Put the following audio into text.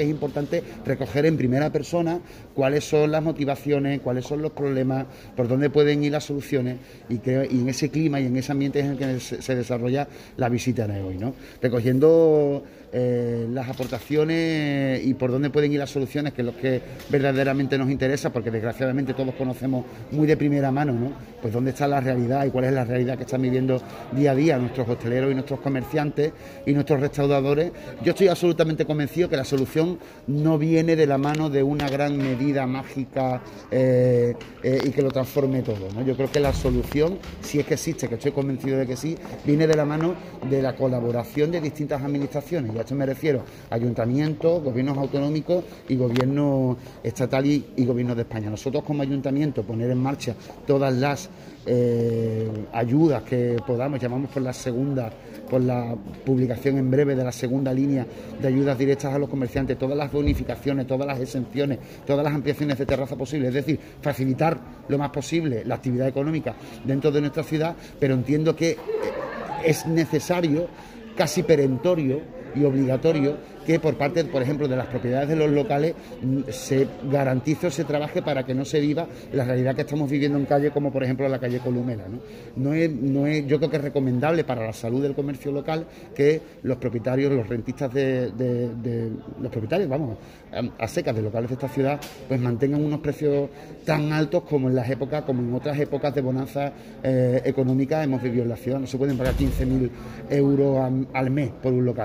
Es importante recoger en primera persona cuáles son las motivaciones, cuáles son los problemas, por dónde pueden ir las soluciones y en ese clima y en ese ambiente es en el que se desarrolla la visita de hoy, ¿no? Recogiendo las aportaciones y por dónde pueden ir las soluciones, que es lo que verdaderamente nos interesa, porque desgraciadamente todos conocemos muy de primera mano, ¿no? Pues dónde está la realidad y cuál es la realidad que están viviendo día a día nuestros hosteleros y nuestros comerciantes y nuestros restauradores. Yo estoy absolutamente convencido que la solución no viene de la mano de una gran medida mágica y que lo transforme todo, ¿no? Yo creo que la solución, si es que existe, que estoy convencido de que sí, viene de la mano de la colaboración de distintas administraciones. Y a esto me refiero a ayuntamientos, gobiernos autonómicos y gobierno estatal y gobierno de España. Nosotros como ayuntamiento poner en marcha todas las ayudas que podamos, llamamos por la publicación en breve de la segunda línea de ayudas directas a los comerciantes, todas las bonificaciones, todas las exenciones, todas las ampliaciones de terraza posibles, es decir, facilitar lo más posible la actividad económica dentro de nuestra ciudad, pero entiendo que es necesario, casi perentorio y obligatorio, que por parte, por ejemplo, de las propiedades de los locales se garantice o se trabaje para que no se viva la realidad que estamos viviendo en calle, como por ejemplo la calle Columela, ¿no? Yo creo que es recomendable para la salud del comercio local que los propietarios, los rentistas los propietarios, vamos, a secas de locales de esta ciudad, pues mantengan unos precios tan altos como en otras épocas de bonanza económica hemos vivido en la ciudad. No se pueden pagar 15.000 euros al mes por un local.